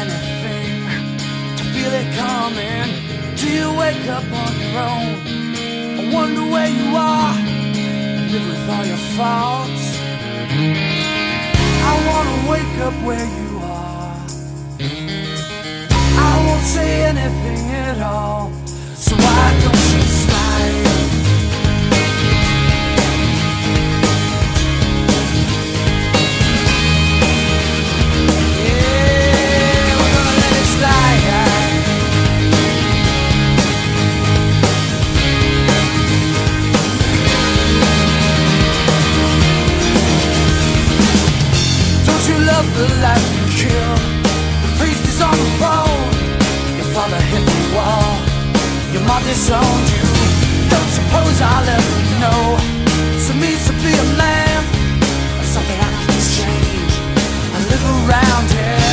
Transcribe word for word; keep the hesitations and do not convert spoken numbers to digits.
anything to feel it coming? Do you wake up on your own? I wonder where you are and live with all your faults. I wanna wake up where you are. I won't say anything at all, so why don't you slide? Love the life you kill. The priest is on the phone. Your father hit the wall. Your mom disowned you. Don't suppose I'll ever know. So means to be a man, or something I can change. I live around here.